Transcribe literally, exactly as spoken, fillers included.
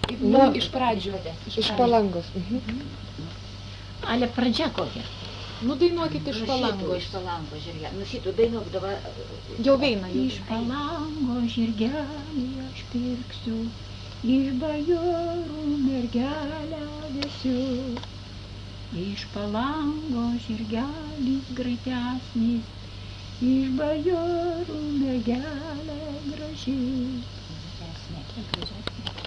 Nu, iš pradžių. Iš Palangos. Mhm. Ale pradžia kokia? Nu, dainuokit iš Nu, Palangos. Iš Palangos, žirgelį. Nu, šitų dainuok dabar. Jau veina, jau. Iš Palangos žirgelį aš pirksiu, iš bajorų mergelę vesiu. Iš Palangos žirgelis greitesnis, iš bajorų mergelė graži. Gražesnė, kiek gražesnė.